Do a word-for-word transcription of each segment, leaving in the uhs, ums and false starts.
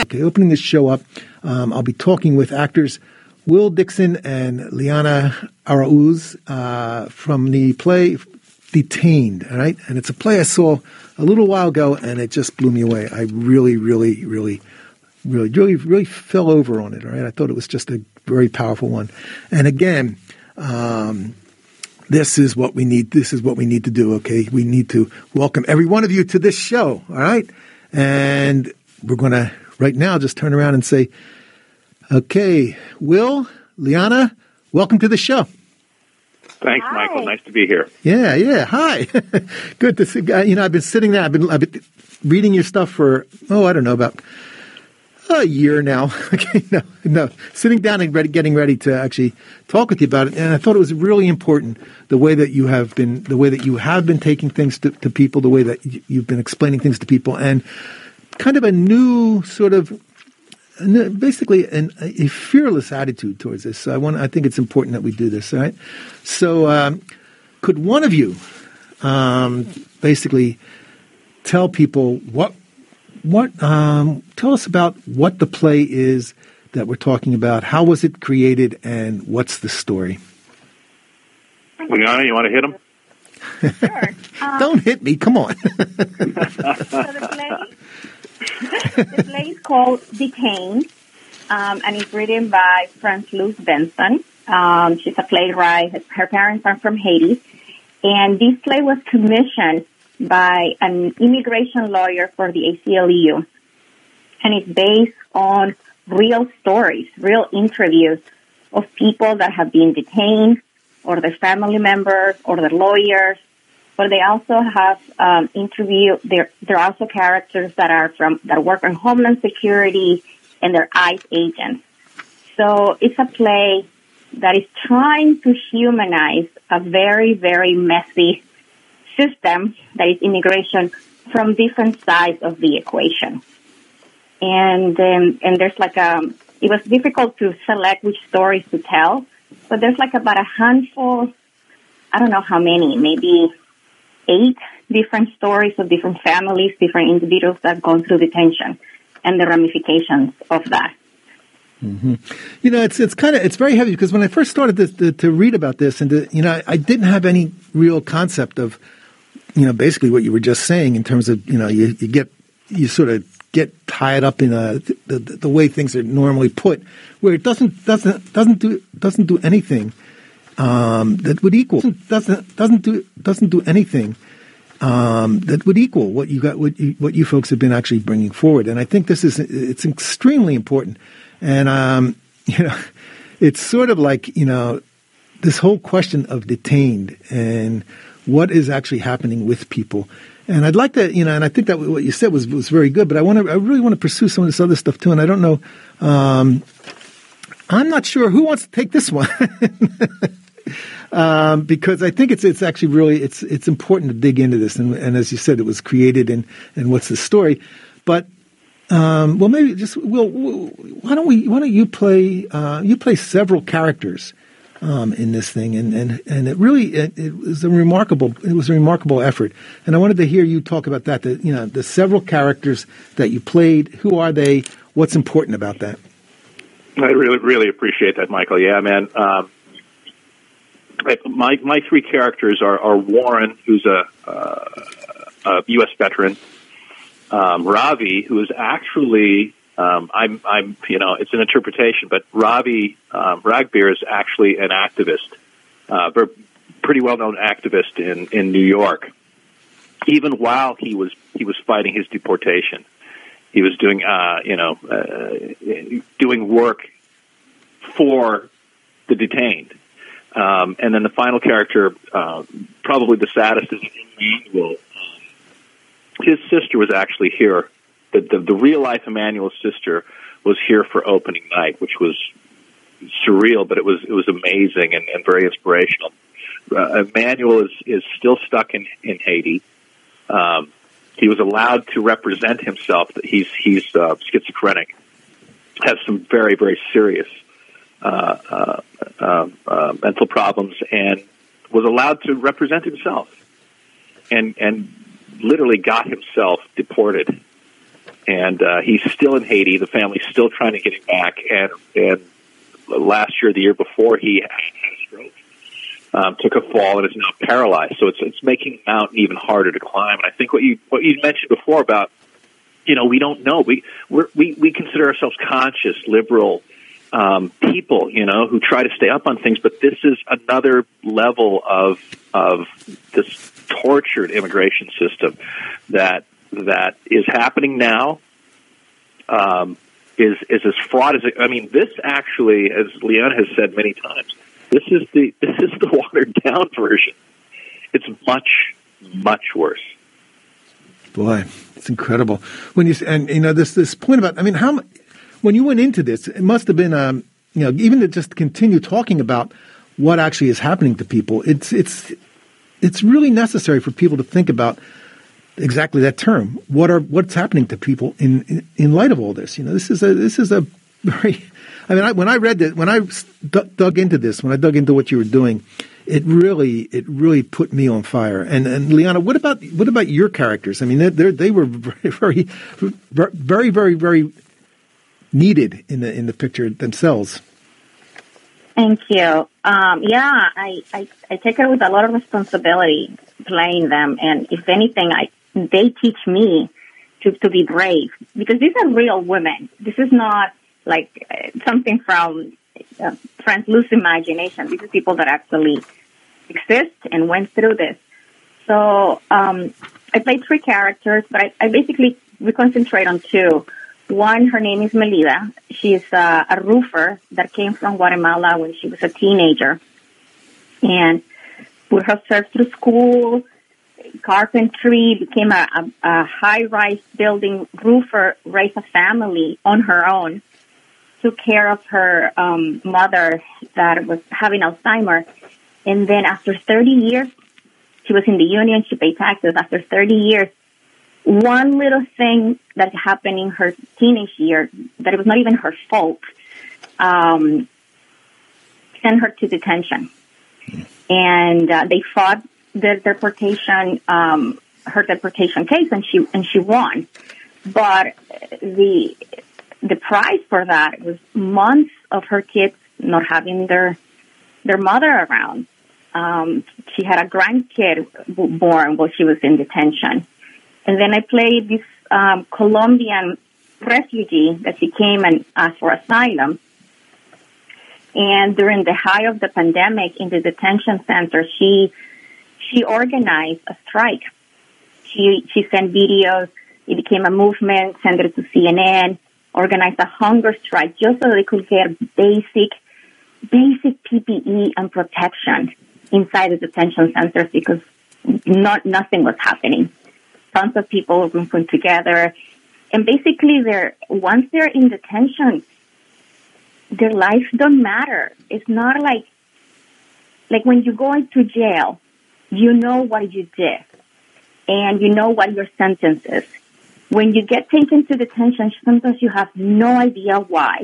Okay, opening this show up, um, I'll be talking with actors Will Dixon and Liana Arauz uh, from the play Detained, all right? And it's a play I saw a little while ago, and it just blew me away. I really, really, really, really, really, really fell over on it, all right? I thought it was just a very powerful one. And again, um, this is what we need. This is what we need to do, okay? We need to welcome every one of you to this show, all right? And we're going to, right now, just turn around and say, okay, Will, Liana, welcome to the show. Thanks, Hi. Michael. Nice to be here. Yeah, yeah. Hi. Good to see. You know, I've been sitting there. I've been, I've been reading your stuff for, oh, I don't know, about a year now. Okay, no, no. Sitting down and ready, getting ready to actually talk with you about it. And I thought it was really important the way that you have been, the way that you have been taking things to, to people, the way that you've been explaining things to people, and kind of a new sort of, basically an, a fearless attitude towards this. So I want, I think it's important that we do this. All right. So, um, could one of you, um, basically tell people what, what, um, tell us about what the play is that we're talking about? How was it created, and what's the story? Liana, you want to hit him? Sure. Um, Don't hit me. Come on. so the play, the play is called Detained, um, and it's written by Franz-Luz Benson. Um, she's a playwright. Her parents are from Haiti. And this play was commissioned by an immigration lawyer for the A C L U. And it's based on real stories, real interviews of people that have been detained, or their family members, or their lawyers. But they also have um, interview. There, there are also characters that are from that work on Homeland Security, and they're ICE agents. So it's a play that is trying to humanize a very, very messy system that is immigration from different sides of the equation. And um, and there's like a. It was difficult to select which stories to tell, but there's like about a handful. I don't know how many, maybe eight different stories of different families, different individuals that have gone through detention, and the ramifications of that. Mm-hmm. You know, it's it's kind of it's very heavy, because when I first started this, to, to read about this, and to, you know, I, I didn't have any real concept of, you know, basically what you were just saying in terms of, you know, you, you get you sort of get tied up in a the, the, the way things are normally put, where it doesn't doesn't doesn't do doesn't do anything um, that would equal doesn't doesn't do doesn't do anything um, that would equal what you got what you, what you folks have been actually bringing forward. And I think this is it's extremely important. And um, you know, it's sort of like, you know, this whole question of detained and what is actually happening with people. And I'd like to, you know, and I think that what you said was was very good. But I want to, I really want to pursue some of this other stuff too. And I don't know, um, I'm not sure who wants to take this one. Um, because I think it's it's actually really it's it's important to dig into this, and, and as you said, it was created, and, and what's the story. But um, well, maybe just Will, why don't we why don't you play uh, you play several characters um, in this thing, and, and, and it really it, it was a remarkable it was a remarkable effort, and I wanted to hear you talk about that. The you know the several characters that you played. Who are they? What's important about that? I really really appreciate that, Michael. Yeah, man. Um, My my three characters are, are Warren, who's a, uh, a U S veteran, um, Ravi, who is actually um, I'm I'm you know it's an interpretation, but Ravi um, Ragbir is actually an activist, uh, pretty well known activist in, in New York. Even while he was he was fighting his deportation, he was doing uh, you know uh, doing work for the detained. Um, and then the final character, uh, probably the saddest, is Emmanuel. Um, his sister was actually here. The, the, the real-life Emmanuel's sister was here for opening night, which was surreal, but it was it was amazing and, and very inspirational. Uh, Emmanuel is, is still stuck in, in Haiti. Um, he was allowed to represent himself. He's, he's uh, schizophrenic, has some very, very serious Uh, uh, uh, uh, mental problems, and was allowed to represent himself, and and literally got himself deported. and uh, he's still in Haiti. The family's still trying to get him back, and and last year, the year before, he had a stroke, um, took a fall, and is now paralyzed. So it's it's making the mountain even harder to climb. And I think what you what you mentioned before about, you know, we don't know. We we're, we we consider ourselves conscious, liberal um, people, you know, who try to stay up on things. But this is another level of of this tortured immigration system that that is happening now. Um, is is as fraught as it, I mean, this actually, as Leon has said many times, this is the this is the watered down version. It's much much worse. Boy, it's incredible. When you and you know this this point about, I mean, how when you went into this, it must have been um, you know, even to just continue talking about what actually is happening to people. It's it's it's really necessary for people to think about exactly that term. What are what's happening to people in, in in light of all this? You know, this is a this is a very. I mean, I, when I read that, when I dug, dug into this, when I dug into what you were doing, it really it really put me on fire. And and Liana, what about what about your characters? I mean, they they were very very very very very needed in the in the picture themselves. Thank you. Um, yeah, I, I I take it with a lot of responsibility playing them, and if anything, I they teach me to to be brave, because these are real women. This is not like uh, something from uh, translucent imagination. These are people that actually exist and went through this. So um, I played three characters, but I, I basically we concentrate on two. One, her name is Melida. She's uh, a roofer that came from Guatemala when she was a teenager, and put herself through school, carpentry, became a, a, a high-rise building roofer, raised a family on her own, took care of her um, mother that was having Alzheimer's, and then after thirty years, she was in the union, she paid taxes. After thirty years, one little thing that happened in her teenage year, that it was not even her fault, um, sent her to detention. And uh, they fought the deportation, um, her deportation case, and she and she won. But the the price for that was months of her kids not having their their mother around. Um, she had a grandkid born while she was in detention. And then I played this um, Colombian refugee that she came and asked for asylum. And during the height of the pandemic in the detention center, she she organized a strike. She she sent videos. It became a movement, sent it to C N N, organized a hunger strike just so they could get basic basic P P E and protection inside the detention centers, because not nothing was happening. Tons of people were put together, and basically, they're once they're in detention, their lives don't matter. It's not like like when you go into jail, you know what you did, and you know what your sentence is. When you get taken to detention, sometimes you have no idea why,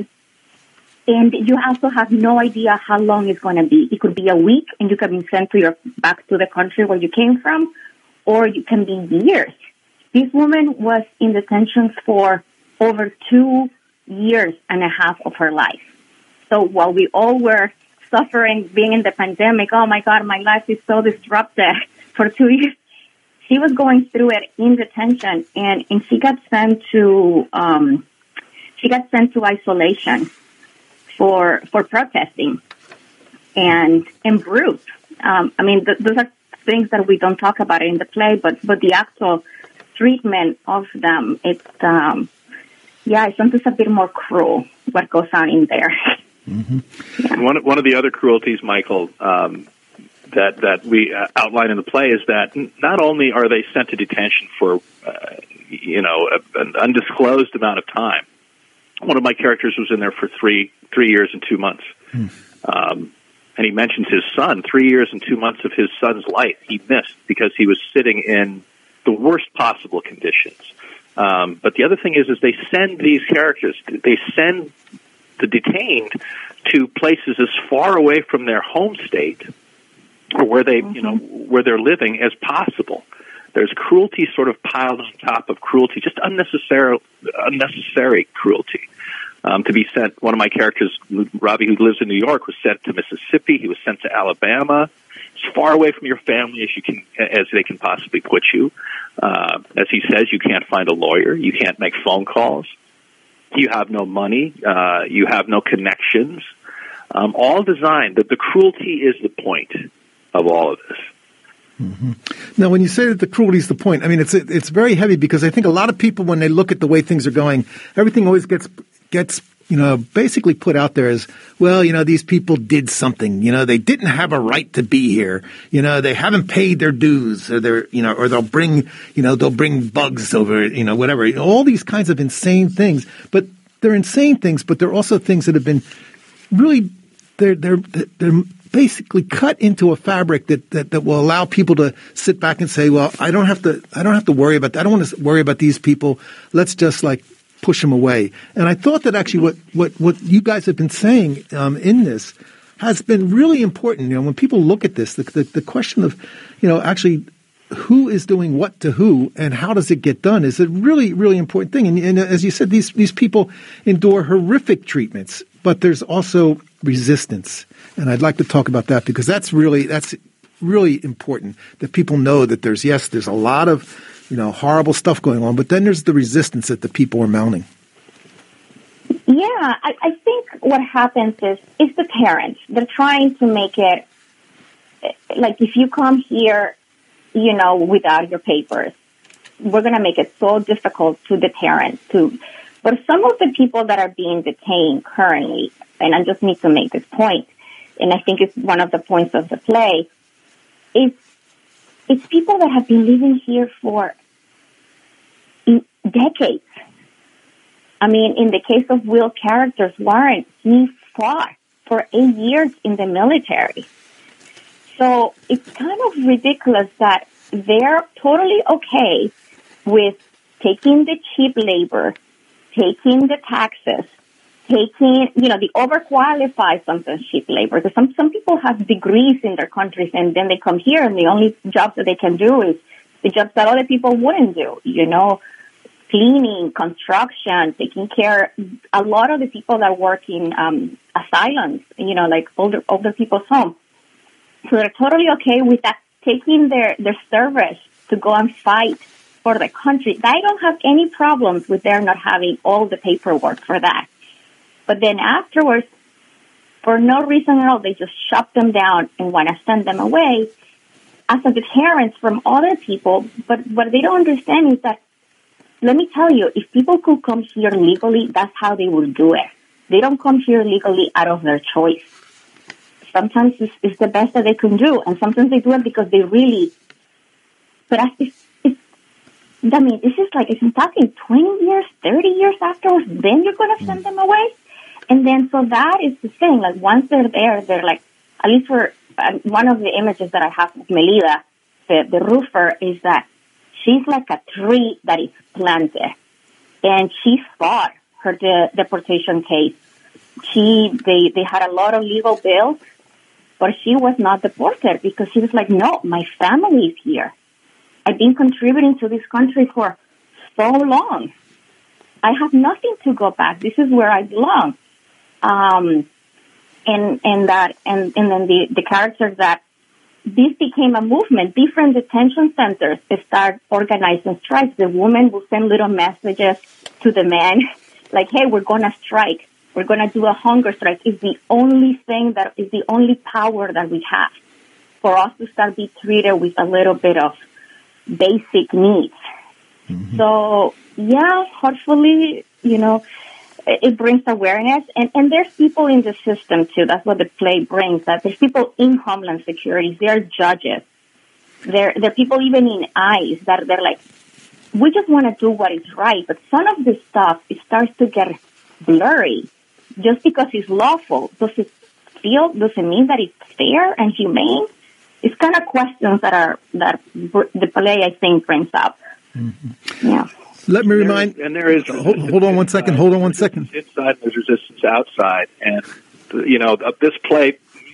and you also have no idea how long it's going to be. It could be a week, and you can be sent to your back to the country where you came from, or you can be years. This woman was in detention for over two years and a half of her life. So while we all were suffering, being in the pandemic, oh my God, my life is so disrupted for two years, she was going through it in detention, and, and she got sent to um, she got sent to isolation for for protesting and and bruised. Um, I mean, th- those are things that we don't talk about in the play, but but the actual treatment of them, it's um, yeah, it's sometimes a bit more cruel what goes on in there. Mm-hmm. Yeah. One one of the other cruelties, Michael, um, that that we uh, outline in the play is that not only are they sent to detention for uh, you know a, an undisclosed amount of time. One of my characters was in there for three three years and two months. Mm. Um, and he mentions his son. Three years and two months of his son's life he missed because he was sitting in the worst possible conditions. Um, but the other thing is, is they send these characters, they send the detained to places as far away from their home state or where they, mm-hmm. you know, where they're living as possible. there's cruelty sort of piled on top of cruelty, just unnecessary, unnecessary cruelty. Um, to be sent, one of my characters, Robbie, who lives in New York, was sent to Mississippi. He was sent to Alabama, as far away from your family as you can, as they can possibly put you. Uh, as he says, you can't find a lawyer. You can't make phone calls. You have no money. Uh, you have no connections. Um, all designed that the cruelty is the point of all of this. Mm-hmm. Now, when you say that the cruelty is the point, I mean, it's it's very heavy because I think a lot of people, when they look at the way things are going, everything always gets gets you know basically put out there as, well, you know, these people did something, you know, they didn't have a right to be here, you know, they haven't paid their dues, or they're you know, or they'll bring you know they'll bring bugs over, you know, whatever, you know, all these kinds of insane things. But they're insane things, but they're also things that have been really they're they're they're basically cut into a fabric that, that, that will allow people to sit back and say, well, I don't have to, I don't have to worry about that. I don't want to worry about these people. Let's just like push them away. And I thought that actually what, what, what you guys have been saying, um, in this has been really important. You know, when people look at this, the, the, the question of, you know, actually who is doing what to who and how does it get done is a really, really important thing. And, and as you said, these, these people endure horrific treatments, but there's also resistance. And I'd like to talk about that because that's really, that's really important that people know that there's, yes, there's a lot of, you know, horrible stuff going on, but then there's the resistance that the people are mounting. Yeah, I, I think what happens is, is the parents. They're trying to make it, like if you come here, you know, without your papers, we're going to make it so difficult to the parents to, but some of the people that are being detained currently, and I just need to make this point, and I think it's one of the points of the play, is it's people that have been living here for decades. I mean, in the case of Will's characters, Warren, he fought for eight years in the military. So it's kind of ridiculous that they're totally okay with taking the cheap labor, taking the taxes, taking, you know, the overqualified sometimes cheap labor. Because some, some people have degrees in their countries and then they come here and the only jobs that they can do is the jobs that other people wouldn't do, you know, cleaning, construction, taking care. A lot of the people that work in um, asylums, you know, like older, older people's homes. So they're totally okay with that, taking their, their service to go and fight for the country. They don't have any problems with their not having all the paperwork for that. But then afterwards, for no reason at all, they just shut them down and want to send them away as a deterrence from other people. But what they don't understand is that, let me tell you, if people could come here legally, that's how they will do it. They don't come here legally out of their choice. Sometimes it's, it's the best that they can do, and sometimes they do it because they really, but it's, it's, I mean, this is like, if I'm talking twenty years, thirty years afterwards, then you're going to send them away? And then, so that is the thing, like, once they're there, they're like, at least for uh, one of the images that I have of Melida, the, the roofer, is that she's like a tree that is planted, and she fought her de- deportation case. She, they, they had a lot of legal bills, but she was not deported because she was like, no, my family is here. I've been contributing to this country for so long. I have nothing to go back. This is where I belong. Um, and, and that, and, and then the, the characters that this became a movement, different detention centers start organizing strikes. The woman will send little messages to the men like, hey, we're going to strike. We're going to do a hunger strike. It's the only thing that is the only power that we have for us to start be treated with a little bit of basic needs. Mm-hmm. So, yeah, hopefully, you know, it brings awareness. And, and there's people in the system, too. That's what the play brings. That there's people in Homeland Security. There are judges. There, there are people even in ICE that they're like, we just want to do what is right. But some of this stuff, it starts to get blurry. Just because it's lawful, does it feel, does it mean that it's fair and humane? It's kind of questions that are, that the play, I think, brings up. Mm-hmm. Yeah. Let me remind, and there is, hold, hold on one second, hold on one second. Inside, there's resistance outside. And, you know, this play,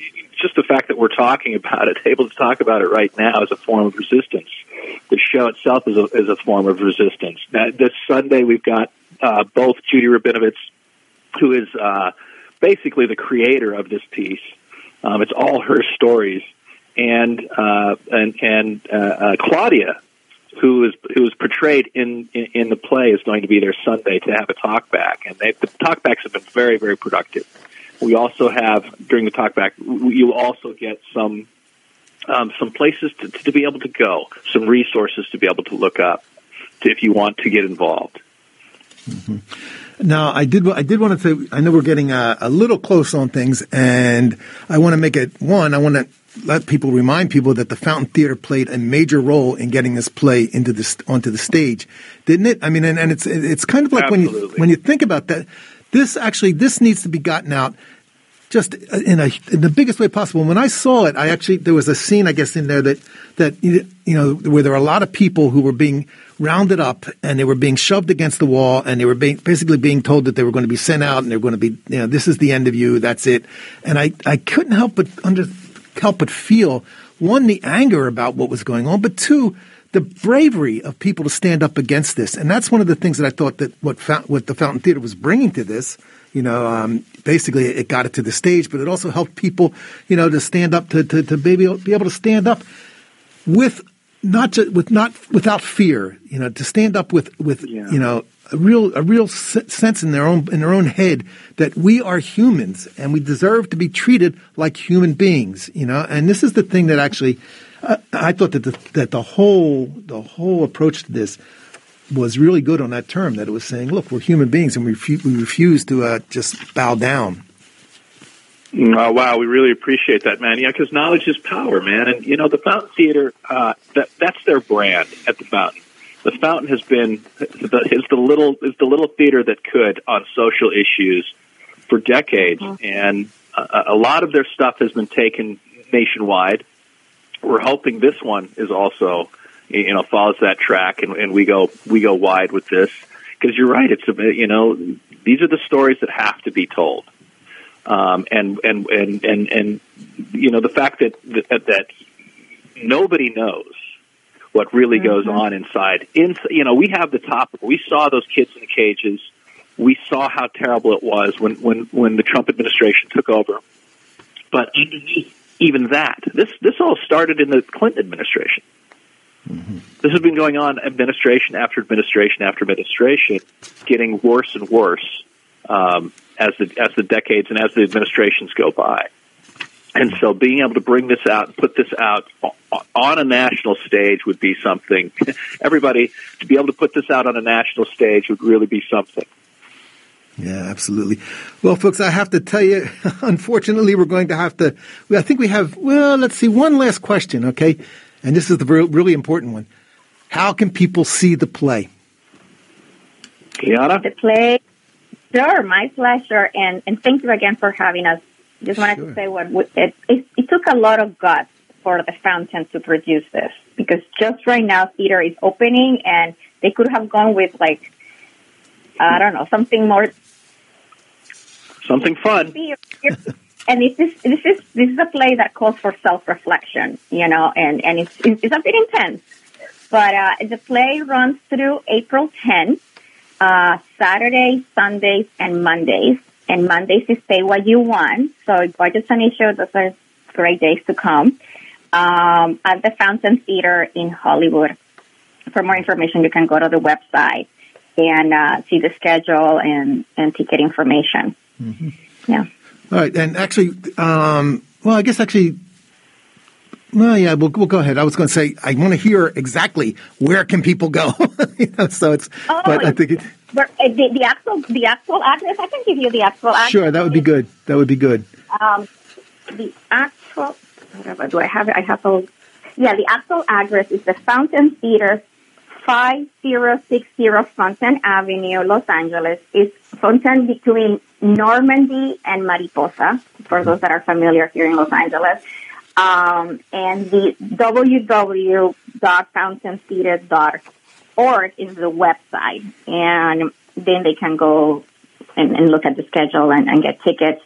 just the fact that we're talking about it, able to talk about it right now, is a form of resistance. The show itself is a, is a form of resistance. Now, this Sunday, we've got uh, both Judy Rabinowitz, who is uh, basically the creator of this piece. Um, it's all her stories, and uh, and and uh, uh, Claudia, who is who is portrayed in, in in the play, is going to be there Sunday to have a talk back, and they, the talk backs have been very, very productive. We also have, during the talk back, you'll also get some um, some places to, to be able to go, some resources to be able to look up to, if you want to get involved. Mm-hmm. Now, I did I did want to say, I know we're getting a, a little close on things, and I want to make it, one, I want to let people, remind people that the Fountain Theater played a major role in getting this play into this, onto the stage, didn't it? I mean, and, and it's it's kind of like when you when you think about that, this actually, this needs to be gotten out just in a in the biggest way possible. When I saw it, I actually, there was a scene, I guess, in there that, that you know, where there were a lot of people who were being rounded up and they were being shoved against the wall and they were being, basically being told that they were going to be sent out and they were going to be, you know, this is the end of you, that's it. And I, I couldn't help but under, help but feel, one, the anger about what was going on, but two, the bravery of people to stand up against this. And that's one of the things that I thought that what, what the Fountain Theater was bringing to this. You know, um, basically it got it to the stage, but it also helped people, you know, to stand up, to, to, to be, able, be able to stand up with not just, with not, without fear, you know, to stand up with, with, yeah. you know, a real, a real sense in their own, in their own head that we are humans and we deserve to be treated like human beings, you know, and this is the thing that actually, uh, I thought that the, that the whole, the whole approach to this was really good on that term, that it was saying, look, we're human beings and we, refu- we refuse to uh, just bow down. Oh, wow, we really appreciate that, man. Yeah, because knowledge is power, man. And, you know, the Fountain Theater, uh, that, that's their brand at the Fountain. The Fountain has been, the, is the little is the little theater that could on social issues for decades. Mm-hmm. And a, a lot of their stuff has been taken nationwide. We're hoping this one is also, you know, follows that track, and, and we go we go wide with this, because you're right. It's a, you know, these are the stories that have to be told, um, and, and and and and you know, the fact that that, that nobody knows what really mm-hmm. goes on inside. In you know, we have the top. We saw those kids in the cages. We saw how terrible it was when when when the Trump administration took over. But underneath even that, this this all started in the Clinton administration. Mm-hmm. This has been going on administration after administration after administration, getting worse and worse um, as the as the decades and as the administrations go by. And so being able to bring this out and put this out on a national stage would be something. Everybody, to be able to put this out on a national stage would really be something. Yeah, absolutely. Well, folks, I have to tell you, unfortunately, we're going to have to, I think we have, well, let's see, one last question, okay? And this is the really important one. How can people see the play? Kiana? The play, sure, my pleasure. And, and thank you again for having us. Just wanted sure. to say what it, it, it took a lot of guts for the Fountain to produce this, because just right now theater is opening and they could have gone with, like, I don't know, something more. Something fun. And this is this is this is a play that calls for self-reflection, you know, and, and it's it's a bit intense. But uh, the play runs through April tenth, uh, Saturdays, Sundays, and Mondays. And Mondays is Pay What You Want. So Gorgeous Sunny Show, those are great days to come. Um, at the Fountain Theater in Hollywood. For more information, you can go to the website and uh, see the schedule and, and ticket information. Mm-hmm. Yeah. All right, and actually, um, well, I guess actually, well, yeah, we'll, we'll go ahead. I was going to say, I want to hear exactly where can people go. you know, so it's, oh, but I think it, but the, the actual the actual address. I can give you the actual address. Sure, that would be good. That would be good. Um, the actual, whatever, do I have it? I have a, yeah, the actual address is the Fountain Theater, five zero six zero Fountain Avenue, Los Angeles. It's Fountain between Normandy and Mariposa, for those that are familiar here in Los Angeles. Um, and the w w w dot fountain theater dot org is the website. And then they can go and, and look at the schedule and, and get tickets.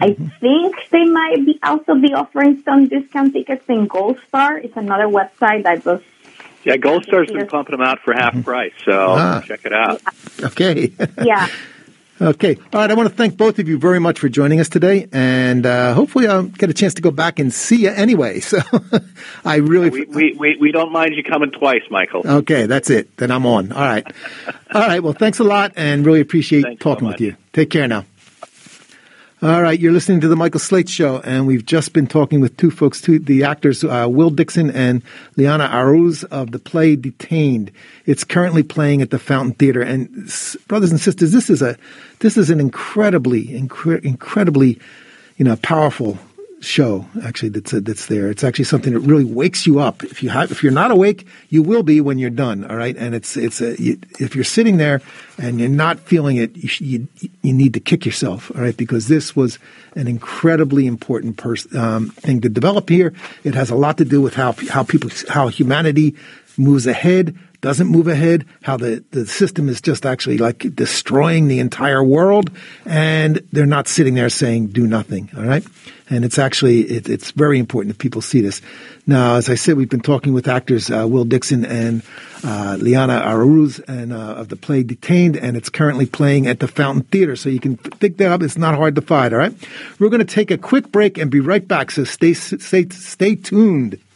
I think they might be also be offering some discount tickets in Gold Star. It's another website that does. Yeah, Gold Star's been pumping them out for half price, so Ah. check it out. Okay. Yeah. Okay. All right. I want to thank both of you very much for joining us today, and uh, hopefully I'll get a chance to go back and see you anyway. So I really. We, we, we, we don't mind you coming twice, Michael. Okay, that's it. Then I'm on. All right. All right. Well, thanks a lot, and really appreciate Thanks talking so with much. you. Take care now. All right, you're listening to the Michael Slate Show, and we've just been talking with two folks, two the actors, uh, Will Dixon and Liana Aruz of the play Detained. It's currently playing at the Fountain Theater, and s- brothers and sisters, this is a this is an incredibly, incre- incredibly, you know, powerful show. Actually, that's uh, that's there. It's actually something that really wakes you up. If you have, if you're not awake, you will be when you're done. All right, and it's it's a you, if you're sitting there and you're not feeling it, you, sh- you you need to kick yourself. All right, because this was an incredibly important pers- um, thing to develop here. It has a lot to do with how how people how humanity moves ahead. Doesn't move ahead, how the, the system is just actually like destroying the entire world, and they're not sitting there saying, do nothing, all right? And it's actually, it, it's very important that people see this. Now, as I said, we've been talking with actors uh, Will Dixon and uh, Liana Aruz and, uh, of the play Detained, and it's currently playing at the Fountain Theater, so you can pick that up. It's not hard to find, all right? We're going to take a quick break and be right back, so stay, stay, stay tuned.